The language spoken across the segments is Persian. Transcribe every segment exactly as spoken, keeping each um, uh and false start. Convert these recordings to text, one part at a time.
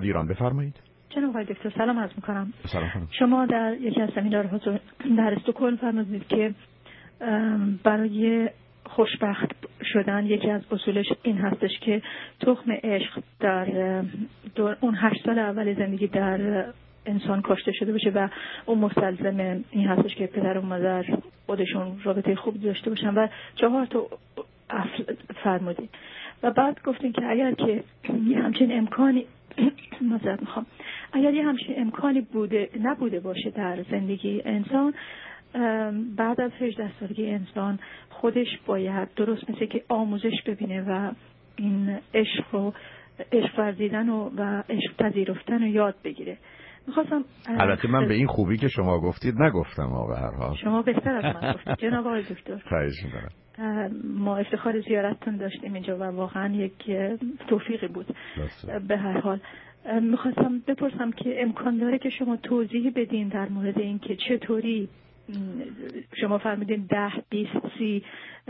دانشگاه ایران. بفرمایید. جناب آقای دکتر سلام عرض می‌کنم. سلام خانم. شما در یکی از سمینارها در استکهلم فرمودید که برای خوشبخت شدن یکی از اصولش این هستش که تخم عشق در اون هشت سال اول زندگی در انسان کاشته شده باشه و اون مستلزم این هستش که پدر و مادر خودشون رابطه خوب داشته باشن و چهار تا فرمودید و بعد گفتین که اگر که یه همچین امکانی معذرت میخوام اگر یه همچین امکانی بوده نبوده باشه در زندگی انسان، بعد از هجده سالگی انسان خودش باید درست مثل که آموزش ببینه و این عشق و عشق ورزیدن و, و عشق پذیرفتن رو یاد بگیره. میخواستم البته من به این خوبی که شما گفتید نگفتم آقا، هر حال شما بهتر از من گفتید جناب آقای دکتر. خواهش می‌کنم. ما افتخار زیارتتون داشتیم اینجا و واقعا یک توفیقی بود. به هر حال میخواستم بپرسم که امکان داره که شما توضیح بدین در مورد این که چطوری شما فرمودین ده بیست سی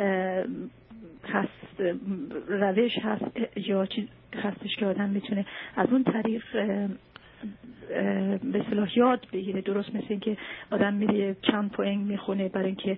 هست روش هست یا چیز هستش که آدم میتونه از اون طریق به اصطلاح یاد بگیره، درست مثل این که آدم میره چند پوینگ میخونه برای اینکه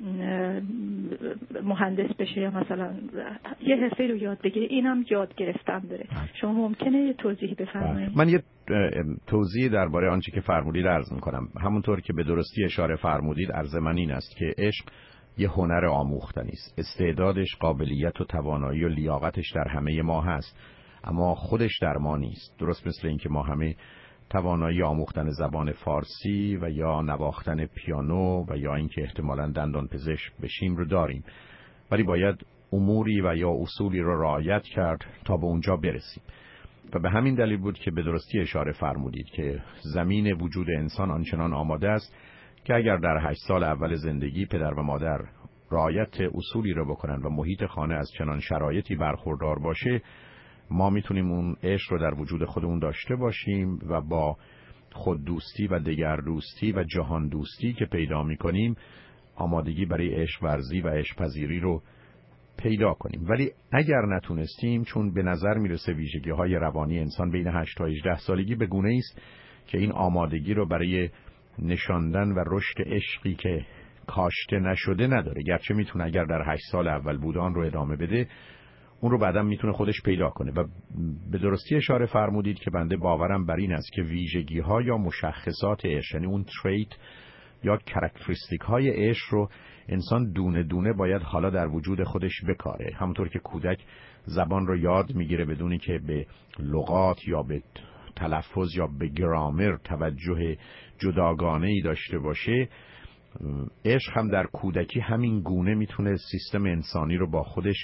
مهندس بشه یا مثلا یه حرفه رو یاد بگیره، اینم یاد گرفتن داره. شما ممکنه یه توضیح بفرمایید؟ من یه توضیح درباره آنچه که فرمودید عرض میکنم. همونطور که به درستی اشاره فرمودید، عرض من این است که عشق یه هنر آموختنی است. استعدادش، قابلیت و توانایی و لیاقتش در همه ما هست، اما خودش در ما نیست. درست مثل اینکه ما همه توانایی آموختن زبان فارسی و یا نواختن پیانو و یا اینکه احتمالاً دندان پزشک بشیم رو داریم، ولی باید اموری و یا اصولی رو رعایت کرد تا به اونجا برسیم. و به همین دلیل بود که به درستی اشاره فرمودید که زمین وجود انسان آنچنان آماده است که اگر در هشت سال اول زندگی پدر و مادر رعایت اصولی رو بکنن و محیط خانه از چنان شرایطی برخوردار باشه، ما میتونیم اون عشق رو در وجود خودمون داشته باشیم و با خود دوستی و دگر دوستی و جهان دوستی که پیدا میکنیم آمادگی برای عشق ورزی و عشق پذیری رو پیدا کنیم. ولی اگر نتونستیم، چون به نظر میرسه ویژگی های روانی انسان بین هشت تا هجده سالگی به گونه است که این آمادگی رو برای نشاندن و رشد عشقی که کاشته نشده نداره، گرچه میتونه اگر در هشت سال اول بود آن رو ادامه بده، اون رو بعداً میتونه خودش پیدا کنه. و به درستی اشاره فرمودید که بنده باورم بر این است که ویژگی ها یا مشخصات عشق، یعنی اون تریت یا کاراکتریستیک های عشق رو انسان دونه دونه باید حالا در وجود خودش بکاره. همونطور که کودک زبان رو یاد میگیره بدونی که به لغات یا به تلفظ یا به گرامر توجه جداگانه‌ای داشته باشه، عشق هم در کودکی همین گونه میتونه سیستم انسانی رو با خودش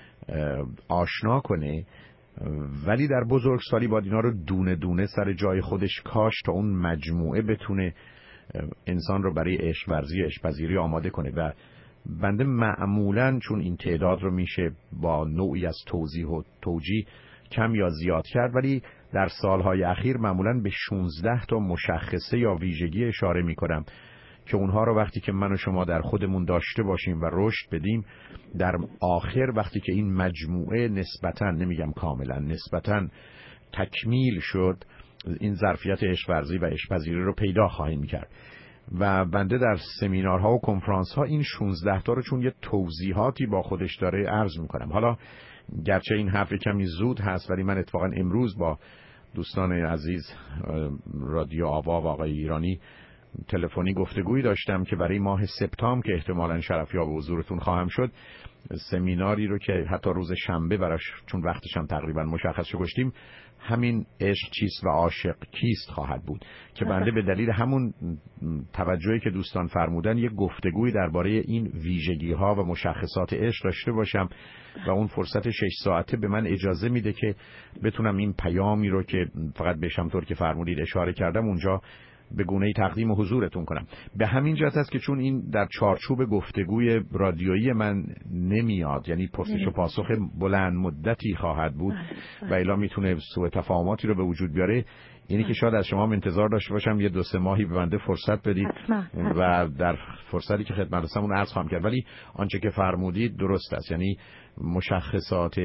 آشنا کنه، ولی در بزرگسالی باید اینا رو دونه دونه سر جای خودش کاش تا اون مجموعه بتونه انسان رو برای عشق ورزی عشق پذیری آماده کنه. و بنده معمولاً چون این تعداد رو میشه با نوعی از توضیح و توجیه کم یا زیاد کرد، ولی در سالهای اخیر معمولاً به شانزده تا مشخصه یا ویژگی اشاره میکنم که اونها رو وقتی که من و شما در خودمون داشته باشیم و رشد بدیم، در آخر وقتی که این مجموعه نسبتاً، نمیگم کاملاً، نسبتاً تکمیل شد، این ظرفیت عشق ورزی و عشق پذیری رو پیدا خواهیم کرد. و بنده در سمینارها و کنفرانس‌ها این شانزده تا رو چون یه توضیحاتی با خودش داره عرض میکنم. حالا گرچه این حرف کمی زود هست، ولی من اتفاقاً امروز با دوستان عزیز رادیو آوا و آقای ایرانی تلفنی گفتگویی داشتم که برای ماه سپتامبر که احتمالاً شرفیاب حضورتون خواهم شد، سمیناری رو که حتی روز شنبه براش چون وقتش هم تقریبا مشخص شد گذاشتیم، همین عشق چیست و عاشق کیست خواهد بود که بنده به دلیل همون توجهی که دوستان فرمودن یک گفتگویی درباره این ویژگی ها و مشخصات عشق داشته باشم و اون فرصت شش ساعته به من اجازه میده که بتونم این پیامی رو که فقط بهشم طور که فرمودید اشاره کردم اونجا به گونه‌ای تقدیم حضورتون کنم. به همین جهت است که چون این در چارچوب گفتگوی رادیویی من نمیاد، یعنی پرسش و پاسخ بلند مدتی خواهد بود و الا میتونه سوء تفاهماتی رو به وجود بیاره، اینی که شاید از شما انتظار داشته باشم یه دو سه ماهی به بنده فرصت بدید و در فرصتی که خدمت رسم اون عرض خواهم کرد. ولی آنچه که فرمودید درست است، یعنی مشخصات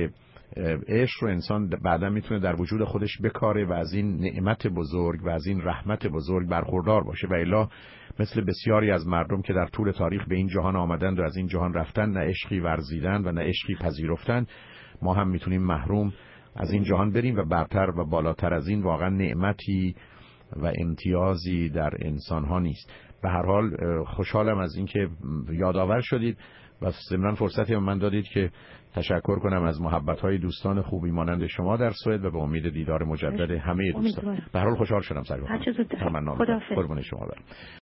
عشق رو انسان بعدا میتونه در وجود خودش بکاره و از این نعمت بزرگ و از این رحمت بزرگ برخوردار باشه. و الا مثل بسیاری از مردم که در طول تاریخ به این جهان آمدند و از این جهان رفتن، نه عشقی ورزیدن و نه عشقی پذیرفتن، ما هم میتونیم محروم از این جهان بریم و برتر و بالاتر از این واقعا نعمتی و امتیازی در انسان ها نیست. به هر حال خوشحالم از اینکه یادآور شدید و ضمن فرصتی من دادید که تشکر کنم از محبت‌های دوستان خوبی مانند شما در سوئد و به امید دیدار مجدد همه دوستان. به هر حال خوشحال شدم سرگاه. هر چه زودتر. خداحافظ. قربان شما برم.